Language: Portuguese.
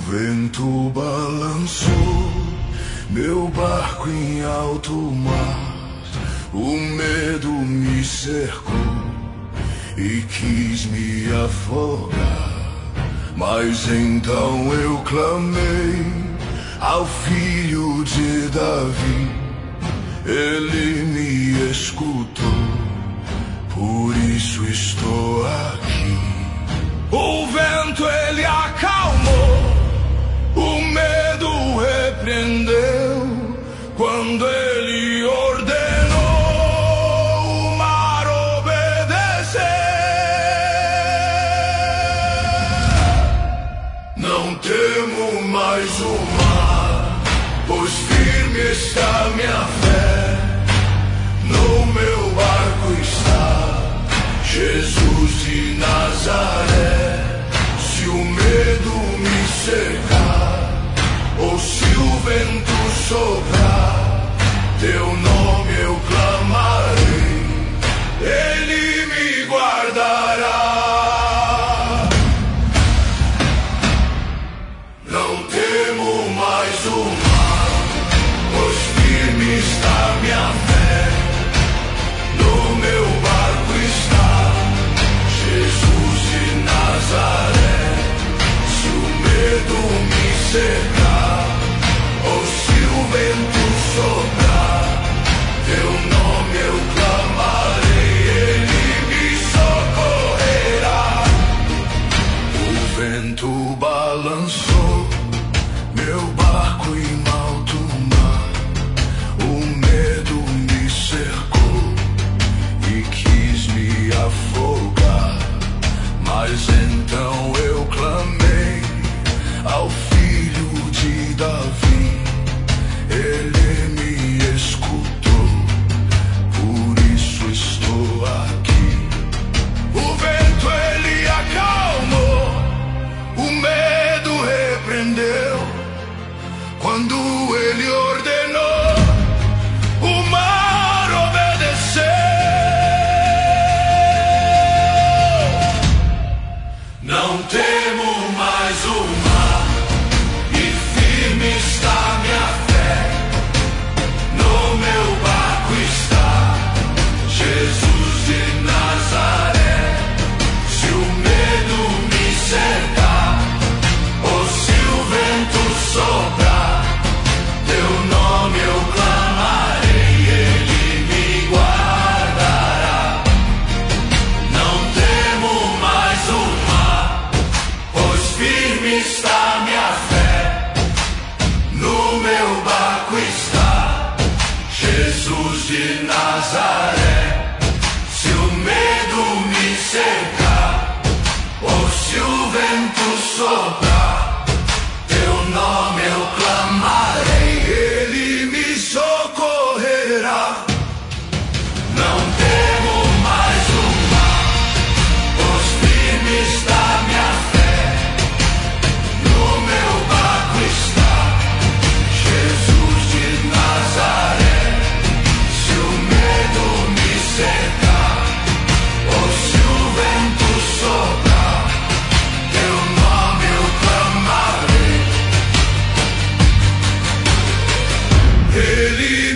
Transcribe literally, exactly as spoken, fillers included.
vento balançou meu barco em alto mar, o medo me cercou e quis me afogar. Mas então eu clamei ao filho de Davi, ele me escutou, por isso estou aqui. O vento ele acalmou, o medo repreendeu, quando ele ordenou, o mar obedeceu. Não temo mais o mar, pois firme está minha fé. No meu barco está Jesus de Nazaré. Se o medo me cercar, ou se o vento soprar, teu nome eu clamarei, ele me guardará. Não temo mais o mar, pois firme está minha fé. No meu barco está Jesus de Nazaré. Se o medo me cercar, ou se o vento soprar, teu nome eu clamarei, ele me socorrerá. O vento balançou meu barco em alto mar, o medo me cercou e quis me afogar. Mas então eu clamei ao filho de Davi, ele me escutou, por isso estou aqui. O vento ele acalmou, o medo repreendeu, quando ele ordenou, o mar obedeceu. Não temo mais o mar, e firme está minha fé. No meu barco está Jesus de Nazaré. Se o medo me cercar, ou se o vento soprar, teu nome eu clamarei, ele me guardará. Não temo mais o mar, pois firme está minha fé. No meu barco está Jesus de Nazaré. Se o medo me cercar, ou se o vento soprar, teu nome eu clamarei, ele me socorrerá. Não temo mais o mar, pois firme está minha fé. No meu barco está Jesus de Nazaré. Se o medo me cercar, ou se o vento soprar, teu nome eu clamarei, ele